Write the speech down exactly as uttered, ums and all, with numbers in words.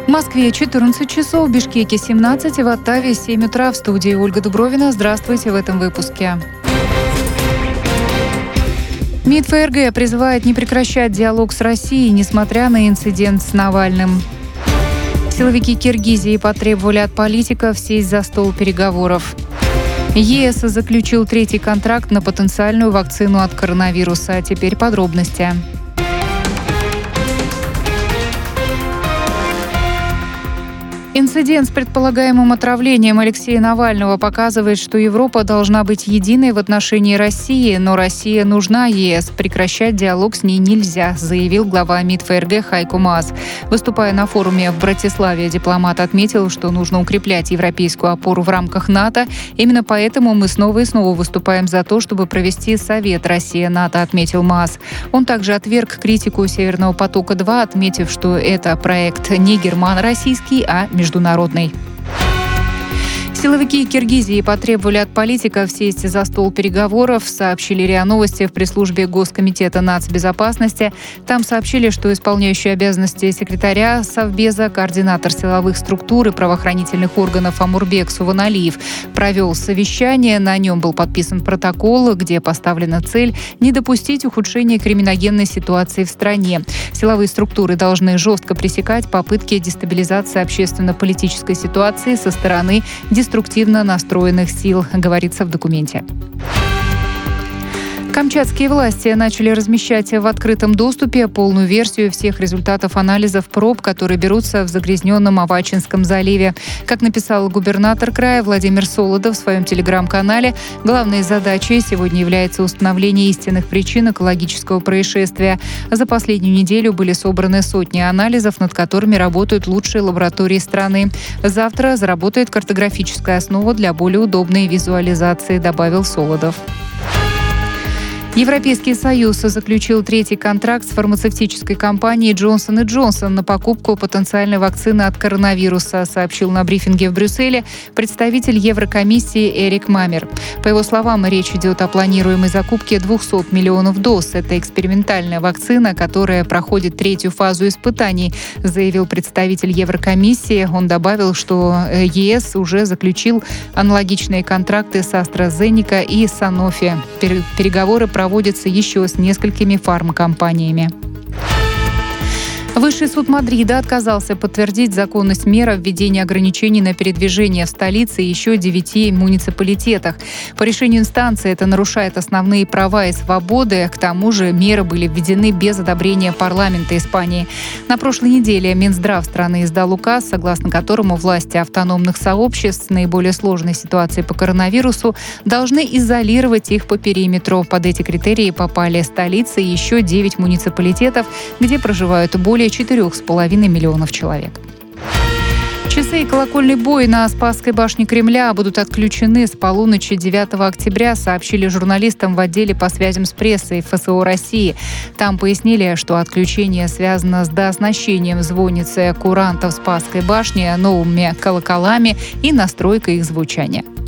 В Москве четырнадцать часов, в Бишкеке семнадцать, в Оттаве семь утра. В студии Ольга Дубровина. Здравствуйте в этом выпуске. МИД ФРГ призывает не прекращать диалог с Россией, несмотря на инцидент с Навальным. Силовики Киргизии потребовали от политиков сесть за стол переговоров. ЕС заключил третий контракт на потенциальную вакцину от коронавируса. Теперь подробности. Инцидент с предполагаемым отравлением Алексея Навального показывает, что Европа должна быть единой в отношении России, но Россия нужна ЕС. Прекращать диалог с ней нельзя, заявил глава МИД ФРГ Хайко Маас. Выступая на форуме в Братиславе, дипломат отметил, что нужно укреплять европейскую опору в рамках НАТО. Именно поэтому мы снова и снова выступаем за то, чтобы провести Совет Россия-НАТО, отметил Маас. Он также отверг критику Северного потока-два, отметив, что это проект не германо-российский, а международный. международный. Силовики Киргизии потребовали от политиков сесть за стол переговоров, сообщили РИА Новости в пресс-службе Госкомитета нацбезопасности. Там сообщили, что исполняющий обязанности секретаря Совбеза, координатор силовых структур и правоохранительных органов Амурбек Суваналиев провел совещание. На нем был подписан протокол, где поставлена цель не допустить ухудшения криминогенной ситуации в стране. Силовые структуры должны жестко пресекать попытки дестабилизации общественно-политической ситуации со стороны деструктивных деструктивно настроенных сил, говорится в документе. Камчатские власти начали размещать в открытом доступе полную версию всех результатов анализов проб, которые берутся в загрязненном Авачинском заливе. Как написал губернатор края Владимир Солодов в своем телеграм-канале, главной задачей сегодня является установление истинных причин экологического происшествия. За последнюю неделю были собраны сотни анализов, над которыми работают лучшие лаборатории страны. Завтра заработает картографическая основа для более удобной визуализации, добавил Солодов. Европейский Союз заключил третий контракт с фармацевтической компанией Джонсон энд Джонсон на покупку потенциальной вакцины от коронавируса, сообщил на брифинге в Брюсселе представитель Еврокомиссии Эрик Мамер. По его словам, речь идет о планируемой закупке двухсот миллионов доз. Это экспериментальная вакцина, которая проходит третью фазу испытаний, заявил представитель Еврокомиссии. Он добавил, что ЕС уже заключил аналогичные контракты с AstraZeneca и Sanofi. Переговоры проводятся проводится еще с несколькими фармкомпаниями. Высший суд Мадрида отказался подтвердить законность мер о введении ограничений на передвижение в столице и еще девяти муниципалитетах. По решению инстанции это нарушает основные права и свободы. К тому же меры были введены без одобрения парламента Испании. На прошлой неделе Минздрав страны издал указ, согласно которому власти автономных сообществ с наиболее сложной ситуацией по коронавирусу должны изолировать их по периметру. Под эти критерии попали столица и еще девять муниципалитетов, где проживают более четырех с половиной миллионов человек. Часы и колокольный бой на Спасской башне Кремля будут отключены с полуночи девятого октября, сообщили журналистам в отделе по связям с прессой ФСО России. Там пояснили, что отключение связано с дооснащением звонницы курантов Спасской башни новыми колоколами и настройкой их звучания.